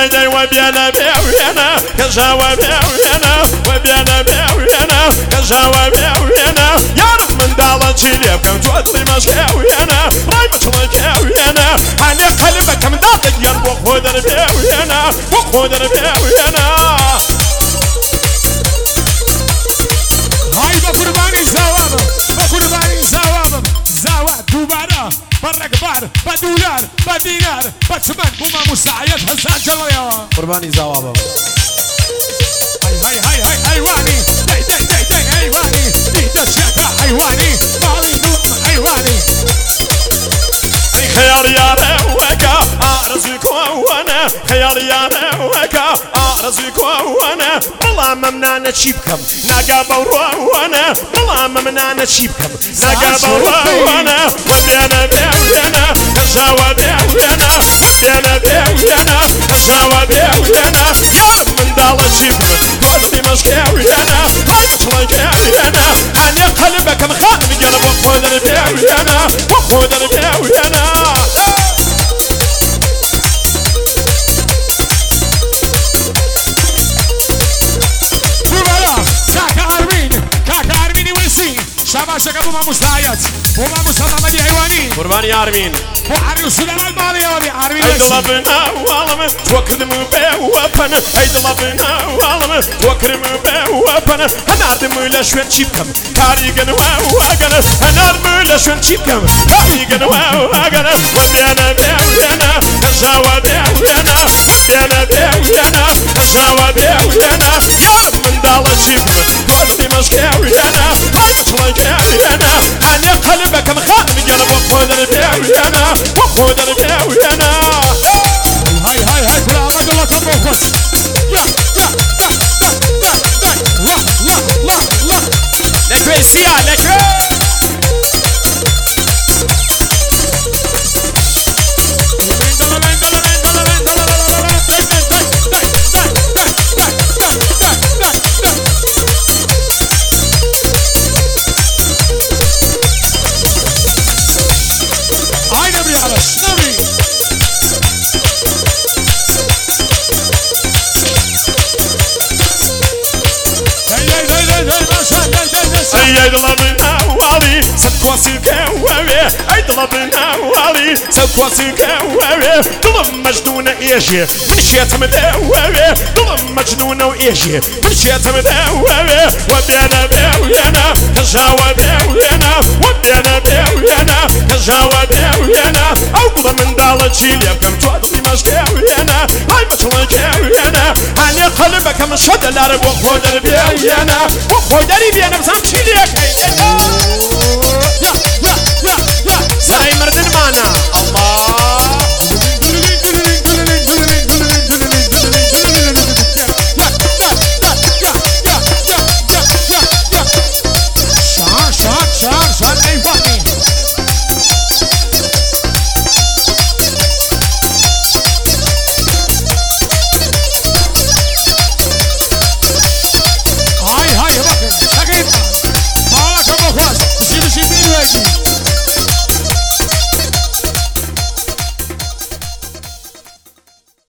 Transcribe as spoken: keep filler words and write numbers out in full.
دي وبيانا بيوينا كجاوة بيوينا وبيانا بيوينا كجاوة بيوينا يا رب من دالة جيليب كم جوتري مشكاوينا راي مشلك ياوينا هاني قلبك من دالة جيان بوخودر بيوينا بوخودر بيوينا هاي بقرباني زوابم بقرباني زوابم زواد دوبارا برك بار بدولار بدينار بتمن بوما مساعد حسن جويا قرباني زوابم هاي هاي هاي هاي حيواني داي داي داي داي حيواني دي دشكا حيواني مالي دوم حيواني خيال يا روكا ارزق وانا خيال يا روكا ارزق وانا والله ممنا نشيبكم ناقا وانا والله ممنا نشيبكم ناقا وانا ودينا بيوينا كجاوة بيوينا ودينا بيوينا كجاوة بيوينا يا رب من دالة جيبكم قدري مشكاوينا هاي مشلك ياوينا هاني قلبك مخالم جنب وخودر بيوينا وخودر بيوينا شباشك بوما مستعيد بوما مستعيد مالي حيواني قرباني ارمين وحري السودان المالي يا ولي عربي هيد لبنا والم توكرم بوابن هيد لبنا والم توكرم بوابن انا ادم لشوين شيبكم كاريغن واغن انا ادم لشوين شيبكم كاريغن واغن ودينا بيوينا كجاوة بيوينا ودينا بيوينا كجاوة بيوينا يا رب من دالة شيبكم قدري مشكاوينا هاي مشلك ياوينا هاني قلبك مخالم جنب وخودر بيوينا وخودر بيوينا هاي هاي هاي كل عمد الله تبوكس يا يا يا يا يا لا لا لا لا لكوي سيا لكوي ايد لبنا والي سكواسي كواوي ايد لبنا والي سكواسي كواوي ظلم مجنون ايجي مشيت مداوي ظلم مجنون وايجي مشيت مداوي ودينا بيوينا كجاوة بيوينا ودينا بيوينا كجاوة بيوينا اقول من دالة جيليا كم تودي مشكاوينا هاي مشلك ياوينا هاني قلبك مشهد العرب وخودر بيوينا وخودر بينا بسام جيليا سراي مردن معنا الله